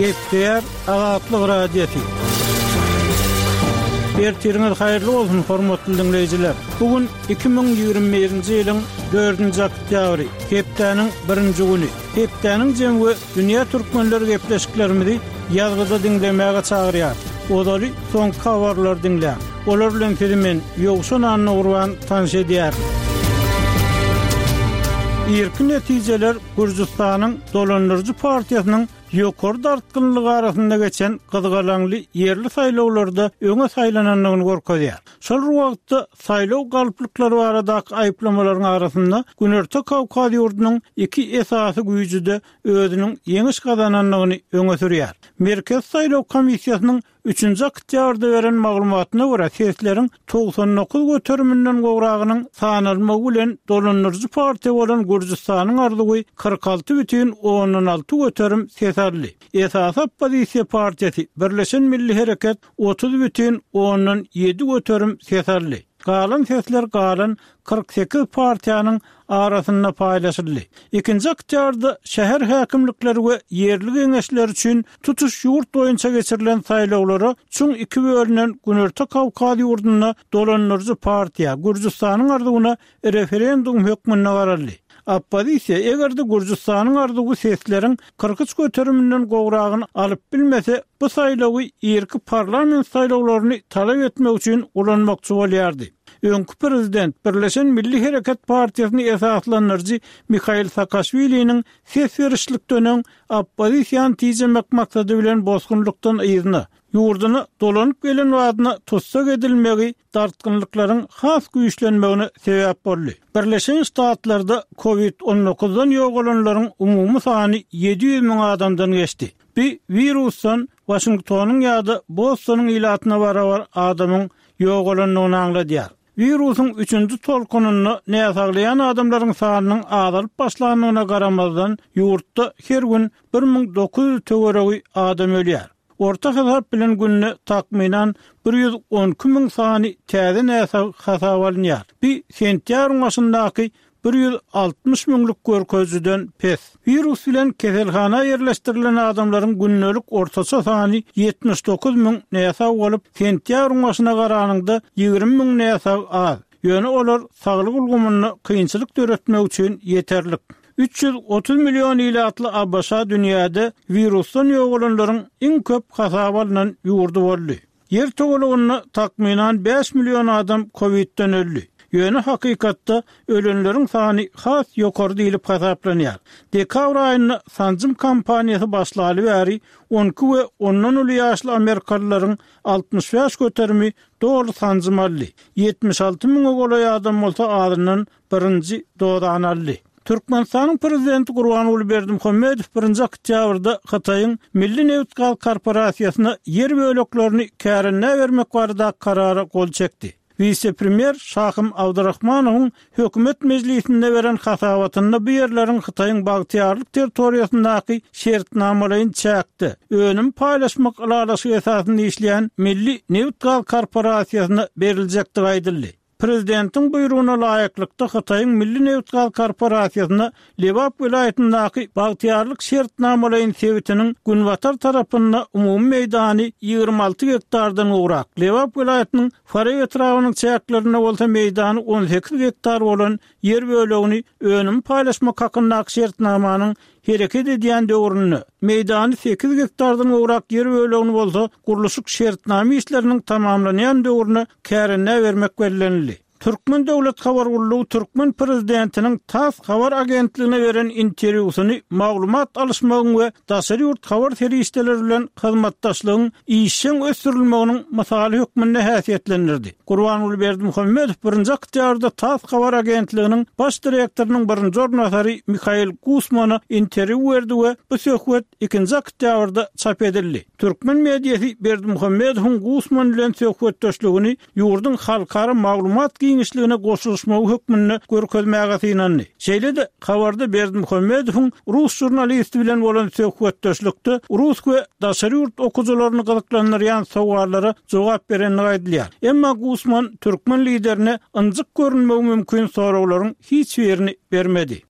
Gepler Azatlyk radiosi. Ertiriniz hayırlı olsun hormatly dinleyijiler. Bugün 2021-nji ýylyň 4-nji oktýabry, hepdeniň 1-nji güni. Hepdeniň jemgy dünýä türkmenleri gepleşiklerimizi ýazgyda dinlemäge çagyrýar. Odaly soňky habarlar dinlä. Olar bilen filmen ýogşan anny urwan tanış edýär. Irki netijeler Gürjistanyň Dolanlarjy partiýasynyň ýokary dartgynlygy arasynda geçen gyzgalanly yerli saýlawlarda öňe saýlananlygyny görkezýär. Şol wagtda saýlaw galplyklary baradaky aýplamalaryň arasynda Günertek Kawkaz ýurdunyň iki esasy güýjüde özüniň ýeňiş gazananlygyny öňe sürýär. Merkez saýlaw komissiýasynyň 3-nji oktýabrda beren maglumatyna görä sesleriň 99 göteriminden gowragynyň sanalmagy bilen Dolanlarjy partiýa bolan Gürjistanyň arzugy 46,16 göterim sesarly. Esas opozisiýa partiýasy Birleşen Milli Hereket 30,17 göterim sesarly. Galan sesler 48 partiýanyň arasynda paýlaşyldy. 2-nji oktýabrda şäher häkimlikleri we yerli geňeşler üçin tutuş ýurt boýunça geçirilen saýlawlara çuň iki bölünen Günertek Kawkaz ýurduna Dolanlarjy partiýa Gürjistanyň arzugyna referendum hökmüne gararly. Opozisiýa egerde Gürjistanyň arzugy sesleriň 43 göteriminden gowragyny alyp bilmese, bu saýlawy irki parlament saýlawlaryny talap etmek üçin ulanmakçy bolýardy. Öňkü prezident Birleşen Milli Hereket partiýasyny esaslandyrjy Mikhail Saakashviliň ses berişlik dönem opozisiýany tijemek maksady bilen bozgunlukdan ýyzyny ýurduny dolanyp gelen wadyna tutsak edilmegi dartgynlyklaryň has güýçlenmegine sebäp boldy. Birleşen Ştatlarda COVID-19-dan ýogalanlaryň umumy sany 700.000 adamdan geçdi. Bir virusdan Washingtonyň ýa-da Bostonyň ilatyna barabar adamyň ýogalanlygyny aňladýar. Virusun 3-nji tolkunyny näsaglayan adamlaryň sanynyň azalyp başlanmagyna garamazdan ýurtda her gün 1900 töweregi adam ölýär. Orta hesap bilen günne takminan 112.000 sany täze näsag hasabalynýar. Bir sentýabr başyndaky 160.000 görkezden pes. Virus bilen keselhana yerleştirilen adamlaryň günnelik ortaça sany 79.000 näsag bolup, sentýabr başyna garanyňda 20.000 näsag az. Ýöne olar saglyk ulgumyny kynçylyk döretmek üçin ýeterlik. 330 milyon ilatly abaşa dünýäde virusdan ýogalanlaryň iň köp hasabalynan ýurdu boldy. Yer tögelegiňi takminan 5 milyon adam Covid-den öldü. Ýöne hakykatda ölenleriň sany has ýokary diýilip hasaplanýar. Dekabr aýyny sanjym kampaniýasy başlaly bäri 12 we ondan uly ýaşly amerikalylaryň 65 göterimi dogry sanjym aldy. 76.000 goly adam bolsa adynyň birinji dodan aldy. Türkmenistanyň prezidenti Gurbanuly Berdimuhammedow 1-nji oktýabrda Hataýyň Milli Newtkal Korporasiýasyna yer böleklerini kärine bermek barada karara gol çekdi. Vice-premier Şahym Abdurrahmanowyň hökümet mejlisinde beren hasabatynda bu yerleriň Hataýyň bagtyarlyk territoriýasyndaky şertnamalaryny çäkdi. Önüm paýlaşmak alalasy esasynda işleýän Milli Newtkal Korporasiýasyna beriljekdi aýdyldy. Prezidentiň buyruguna laýyklykda Hataýyň Milli Newtkal Korporasiýasyna Lebap vilayatynyňdaky bagtyarlyk şertnamalaryň sebitiniň Günwatar tarapynda umumy meýdany 26 hektardan ugrak. Lebap vilayatynyň Faryň etrawynyň çäklerine bolsa meýdany 18 hektar bolan yer bölegini önüm paýlaşmak hakyndaky şertnamanyň hereket edýän döwrüni, meýdany 8 hektardan ugrak yer bölegini bolsa guruluşyk şertname işleriniň tamamlanýan döwrüni kärine bermek bellenildi. Türkmen Döwlet Habar Gurulugy Türkmen prezidentiniň TASS habar agentligine beren interwýusyny maglumat alışmagyň we daşary ýurt habar terişdeleri bilen hyzmatdaşlygyň işin ösürilmeginiň masaly hökmünde häsiýetlendirdi. Gurbanuly Berdimuhammedow 1-nji oktýabrda TASS habar agentliginiň baş direktorynyň 1-nji ornatary Mikhail Gusmana interwýu berdi we bu söhbet 2-nji oktýabrda çap edildi. Türkmen mediýasy Berdimuhammedowyň Gusman bilen söhbetdeşligini ýurdun halkara maglumat giňişligine goşulmagy hökmüne görkezmäge synandy. Şeýle-de habarda Berdimuhammedowyň rus jurnalisti bilen bolan söhbetdeşlikde rus we daşary ýurt okujularyny gyzyklandyrýan sowalara jogap berenligi aýdylýar. Emma Gusman türkmen liderine ynjyk görünmegi mümkin sorawlaryň hiç birini bermedi.